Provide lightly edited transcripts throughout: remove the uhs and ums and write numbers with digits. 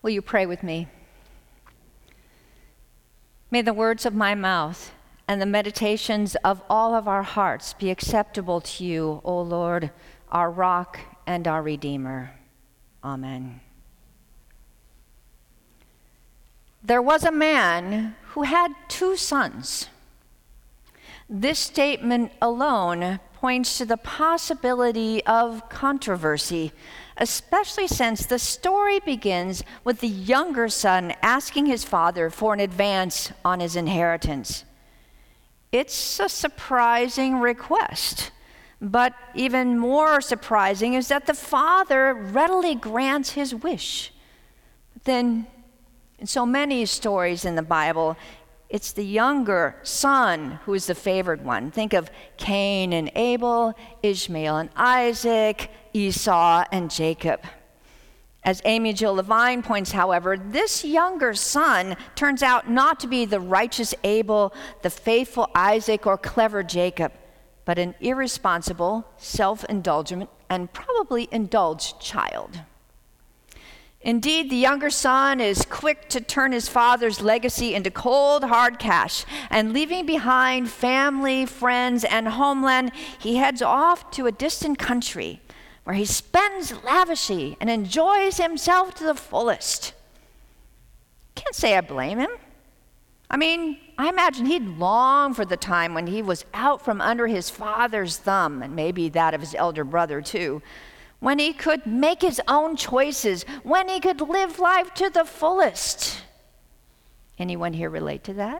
Will you pray with me? May the words of my mouth and the meditations of all of our hearts be acceptable to you, O Lord, our rock and our Redeemer. Amen. There was a man who had 2 sons. This statement alone points to the possibility of controversy, especially since the story begins with the younger son asking his father for an advance on his inheritance. It's a surprising request, but even more surprising is that the father readily grants his wish. But then, in so many stories in the Bible, it's the younger son who is the favored one. Think of Cain and Abel, Ishmael and Isaac, Esau and Jacob. As Amy Jill Levine points, however, this younger son turns out not to be the righteous Abel, the faithful Isaac, or clever Jacob, but an irresponsible, self-indulgent, and probably indulged child. Indeed, the younger son is quick to turn his father's legacy into cold, hard cash, and leaving behind family, friends, and homeland, he heads off to a distant country where he spends lavishly and enjoys himself to the fullest. Can't say I blame him. I mean, I imagine he'd long for the time when he was out from under his father's thumb, and maybe that of his elder brother too, when he could make his own choices, when he could live life to the fullest. Anyone here relate to that?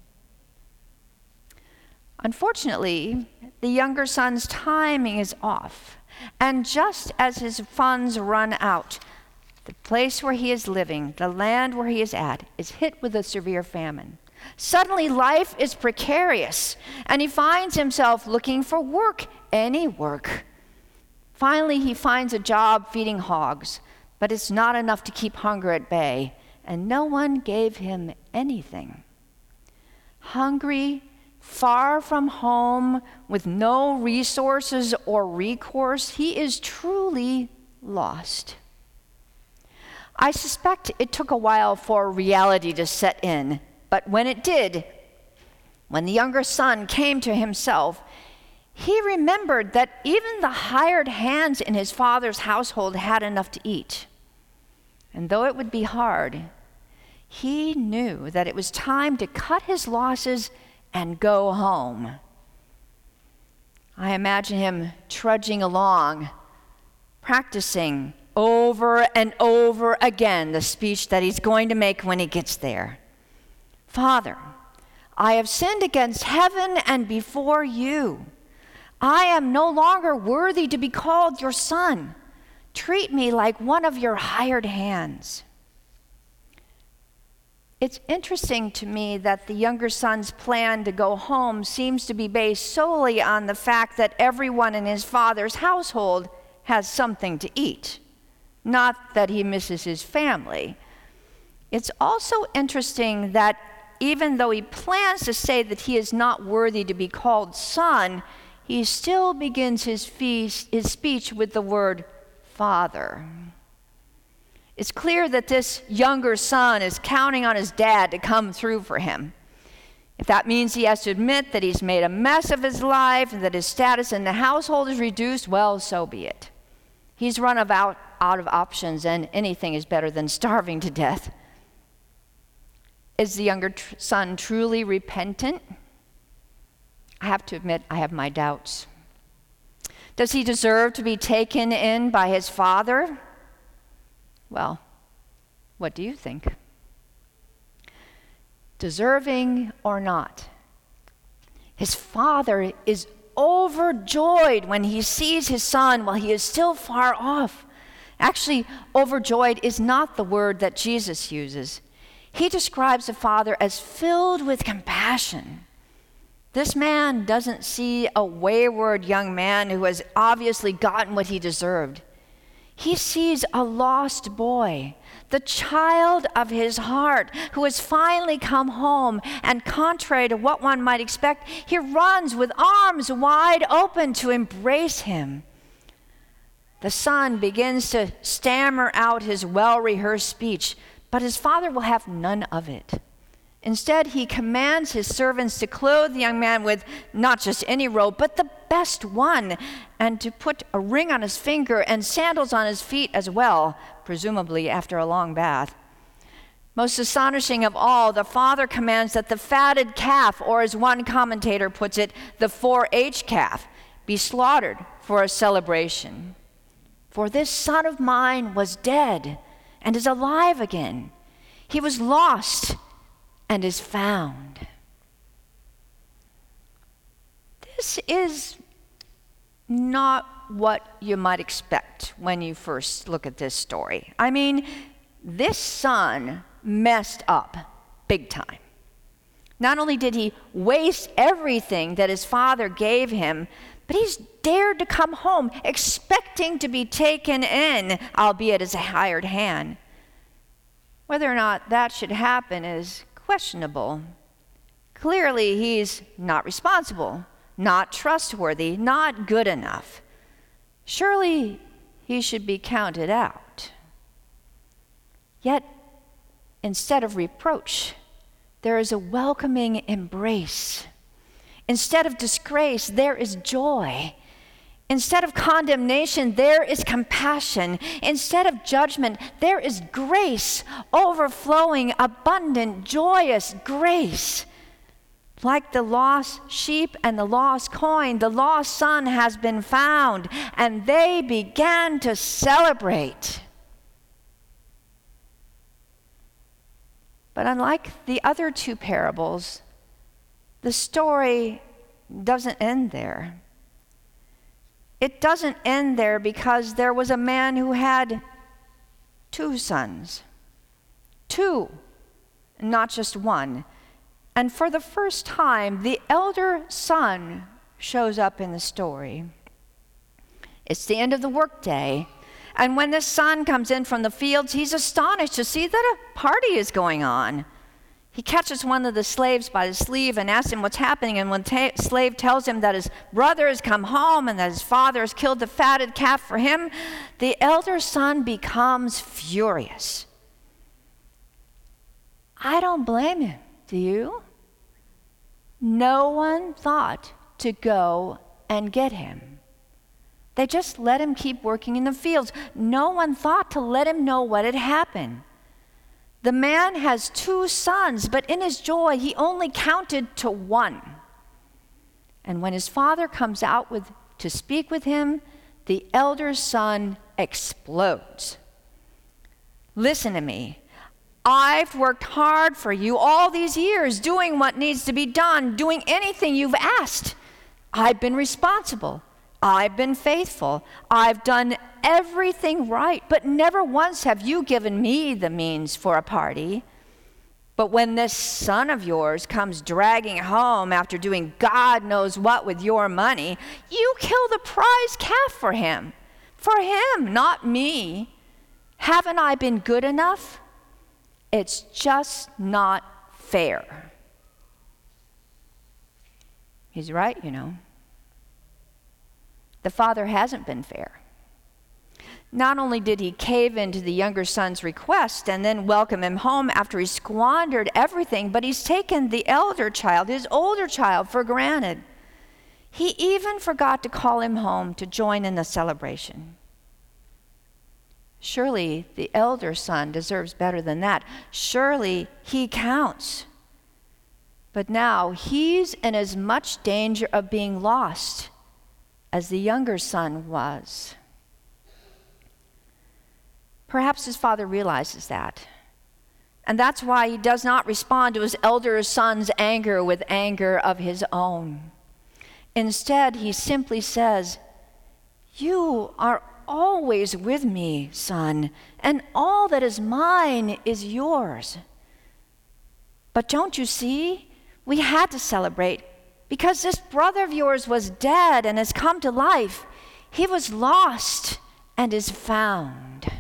Unfortunately, the younger son's timing is off, and just as his funds run out, the place where he is living, the land where he is at, is hit with a severe famine. Suddenly, life is precarious, and he finds himself looking for work, any work. Finally, he finds a job feeding hogs, but it's not enough to keep hunger at bay, and no one gave him anything. Hungry, far from home, with no resources or recourse, he is truly lost. I suspect it took a while for reality to set in, but when it did, when the younger son came to himself, he remembered that even the hired hands in his father's household had enough to eat. And though it would be hard, he knew that it was time to cut his losses and go home. I imagine him trudging along, practicing over and over again the speech that he's going to make when he gets there. Father, I have sinned against heaven and before you. I am no longer worthy to be called your son. Treat me like one of your hired hands. It's interesting to me that the younger son's plan to go home seems to be based solely on the fact that everyone in his father's household has something to eat, not that he misses his family. It's also interesting that even though he plans to say that he is not worthy to be called son, he still begins his speech with the word Father. It's clear that this younger son is counting on his dad to come through for him. If that means he has to admit that he's made a mess of his life and that his status in the household is reduced, well, so be it. He's run out of options, and anything is better than starving to death. Is the younger son truly repentant? I have to admit, I have my doubts. Does he deserve to be taken in by his father? Well, what do you think? Deserving or not, his father is overjoyed when he sees his son while he is still far off. Actually, overjoyed is not the word that Jesus uses. He describes the father as filled with compassion. This man doesn't see a wayward young man who has obviously gotten what he deserved. He sees a lost boy, the child of his heart, who has finally come home, and contrary to what one might expect, he runs with arms wide open to embrace him. The son begins to stammer out his well-rehearsed speech, but his father will have none of it. Instead, he commands his servants to clothe the young man with not just any robe, but the best one, and to put a ring on his finger and sandals on his feet as well, presumably after a long bath. Most astonishing of all, the father commands that the fatted calf, or as one commentator puts it, the 4-H calf, be slaughtered for a celebration. For this son of mine was dead and is alive again. He was lost and is found. This is not what you might expect when you first look at this story. I mean, this son messed up big time. Not only did he waste everything that his father gave him, but he's dared to come home expecting to be taken in, albeit as a hired hand. Whether or not that should happen is questionable. Clearly, he's not responsible, not trustworthy, not good enough. Surely he should be counted out. Yet, instead of reproach, there is a welcoming embrace. Instead of disgrace, there is joy. Instead of condemnation, there is compassion. Instead of judgment, there is grace, overflowing, abundant, joyous grace. Like the lost sheep and the lost coin, the lost son has been found, and they began to celebrate. But unlike the other two parables, the story doesn't end there. It doesn't end there because there was a man who had 2 sons. 2, not just 1. And for the first time, the elder son shows up in the story. It's the end of the workday, and when the son comes in from the fields, he's astonished to see that a party is going on. He catches one of the slaves by the sleeve and asks him what's happening, and when the slave tells him that his brother has come home and that his father has killed the fatted calf for him, the elder son becomes furious. I don't blame him, do you? No one thought to go and get him. They just let him keep working in the fields. No one thought to let him know what had happened. The man has 2 sons, but in his joy, he only counted to 1. And when his father comes out to speak with him, the elder son explodes. Listen to me. I've worked hard for you all these years, doing what needs to be done, doing anything you've asked. I've been responsible. I've been faithful. I've done everything right, but never once have you given me the means for a party. But when this son of yours comes dragging home after doing God knows what with your money, you kill the prize calf for him. For him, not me. Haven't I been good enough? It's just not fair. He's right, you know. The father hasn't been fair. Not only did he cave into the younger son's request and then welcome him home after he squandered everything, but he's taken the elder child, his older child, for granted. He even forgot to call him home to join in the celebration. Surely the elder son deserves better than that. Surely he counts. But now he's in as much danger of being lost as the younger son was. Perhaps his father realizes that. And that's why he does not respond to his elder son's anger with anger of his own. Instead, he simply says, "You are always with me, son, and all that is mine is yours. But don't you see? We had to celebrate because this brother of yours was dead and has come to life. He was lost and is found."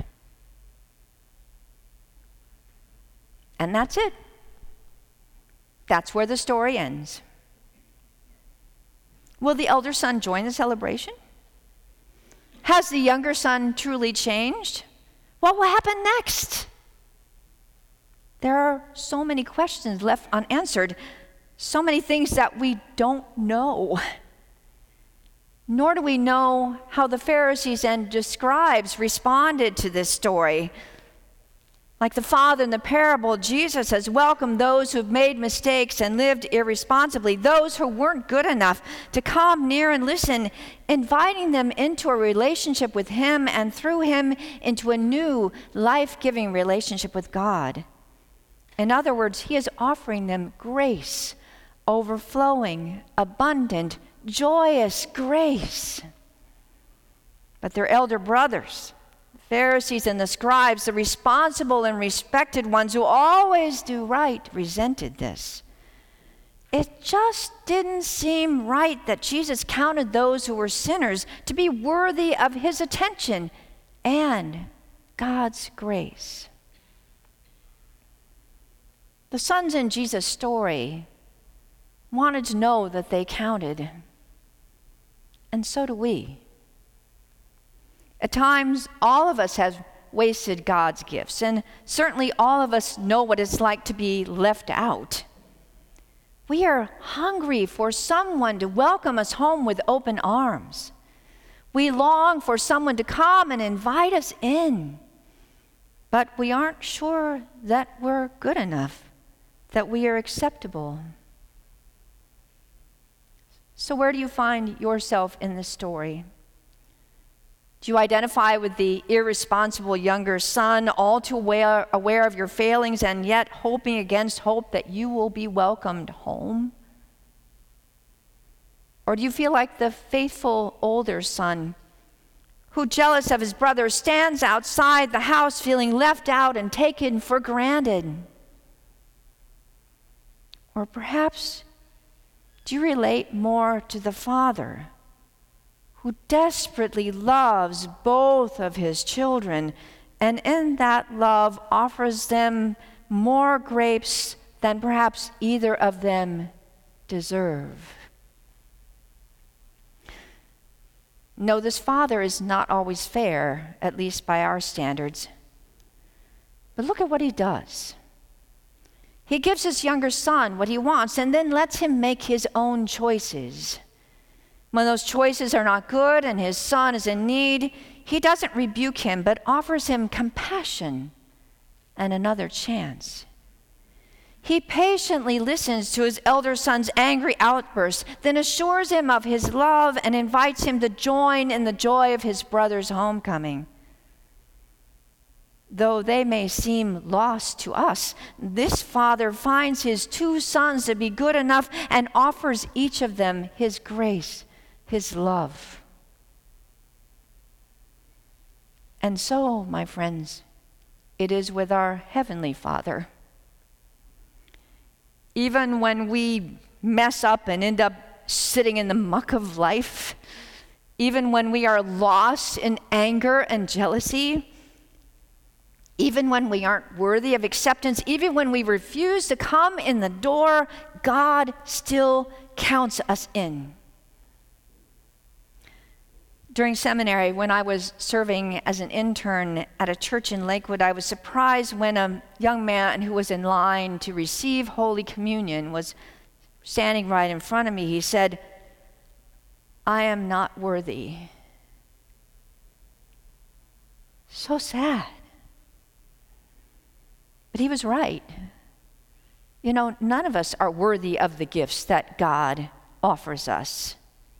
And that's it. That's where the story ends. Will the elder son join the celebration? Has the younger son truly changed? What will happen next? There are so many questions left unanswered, so many things that we don't know. Nor do we know how the Pharisees and the scribes responded to this story. Like the father in the parable, Jesus has welcomed those who've made mistakes and lived irresponsibly, those who weren't good enough to come near and listen, inviting them into a relationship with him and through him into a new life-giving relationship with God. In other words, he is offering them grace, overflowing, abundant, joyous grace. But their elder brothers, the Pharisees and the scribes, the responsible and respected ones who always do right, resented this. It just didn't seem right that Jesus counted those who were sinners to be worthy of his attention and God's grace. The sons in Jesus' story wanted to know that they counted, and so do we. At times, all of us have wasted God's gifts, and certainly all of us know what it's like to be left out. We are hungry for someone to welcome us home with open arms. We long for someone to come and invite us in, but we aren't sure that we're good enough, that we are acceptable. So where do you find yourself in this story? Do you identify with the irresponsible younger son, all too aware of your failings and yet hoping against hope that you will be welcomed home? Or do you feel like the faithful older son who, jealous of his brother, stands outside the house feeling left out and taken for granted? Or perhaps, do you relate more to the father who desperately loves both of his children and in that love offers them more grapes than perhaps either of them deserve? No, this father is not always fair, at least by our standards. But look at what he does. He gives his younger son what he wants and then lets him make his own choices. When those choices are not good and his son is in need, he doesn't rebuke him, but offers him compassion and another chance. He patiently listens to his elder son's angry outbursts, then assures him of his love and invites him to join in the joy of his brother's homecoming. Though they may seem lost to us, this father finds his two sons to be good enough and offers each of them his grace, his love. And so, my friends, it is with our Heavenly Father. Even when we mess up and end up sitting in the muck of life, even when we are lost in anger and jealousy, even when we aren't worthy of acceptance, even when we refuse to come in the door, God still counts us in. During seminary, when I was serving as an intern at a church in Lakewood, I was surprised when a young man who was in line to receive Holy Communion was standing right in front of me. He said, "I am not worthy." So sad. But he was right. You know, none of us are worthy of the gifts that God offers us.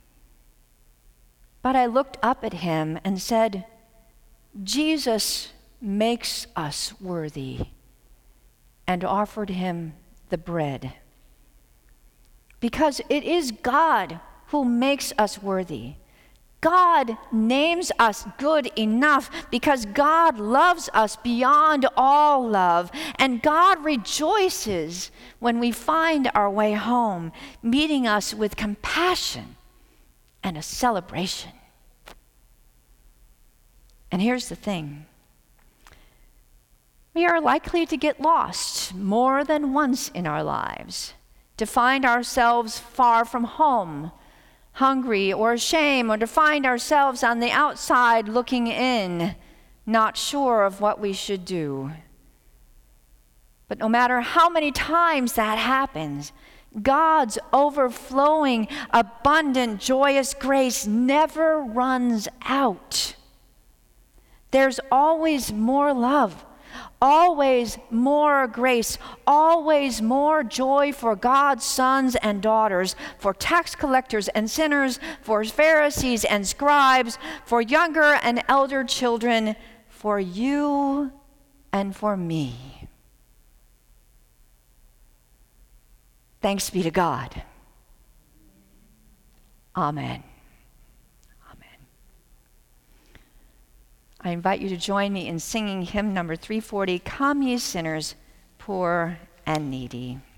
But I looked up at him and said, Jesus makes us worthy, and offered him the bread. Because it is God who makes us worthy. God names us good enough because God loves us beyond all love, and God rejoices when we find our way home, meeting us with compassion and a celebration. And here's the thing. We are likely to get lost more than once in our lives, to find ourselves far from home, hungry or ashamed, or to find ourselves on the outside looking in, not sure of what we should do. But no matter how many times that happens, God's overflowing, abundant, joyous grace never runs out. There's always more love, always more grace, always more joy for God's sons and daughters, for tax collectors and sinners, for Pharisees and scribes, for younger and elder children, for you and for me. Thanks be to God. Amen. I invite you to join me in singing hymn number 340, Come Ye Sinners, Poor and Needy.